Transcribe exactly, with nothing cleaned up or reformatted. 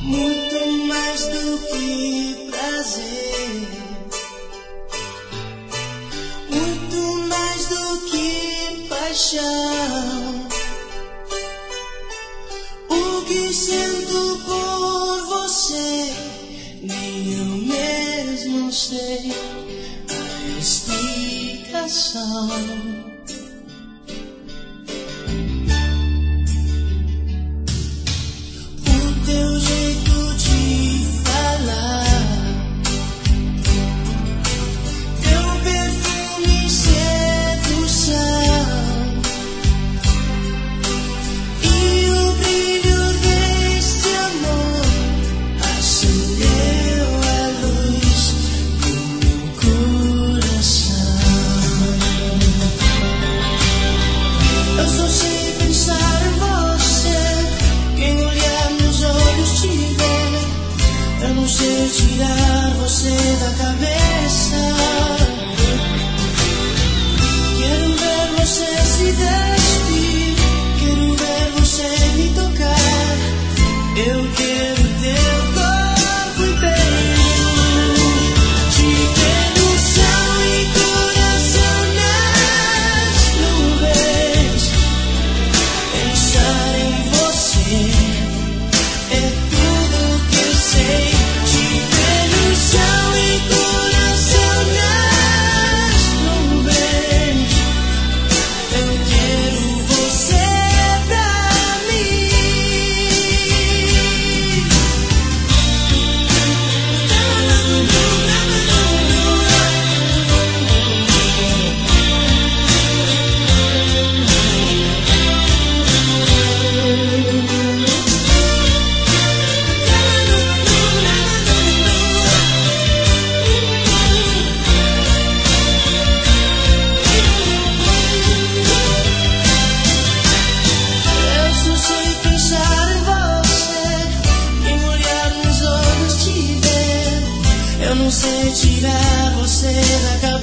muito mais do que prazer, muito mais do que paixão. O que sinto por você, nem eu mesmo sei a explicação. Teu jeito de falar, teu perfume, sedução e o brilho deste amor acendeu a luz do meu coração. Eu só sei pensar em você, quem olhar nos olhos te ver. Eu não sei tirar você da cabeça. Quero ver você se despedir, quero ver você me tocar. Eu quero teu corpo inteiro, te ter no céu e coração nas nuvens. Pensar em você é tudo que eu sei. Te ver no céu e coração nas nuvens. Eu quero você pra mim. Eu só sei pensar em você, quem olhar nos olhos te ver. Eu não sei tirar você da cabeça.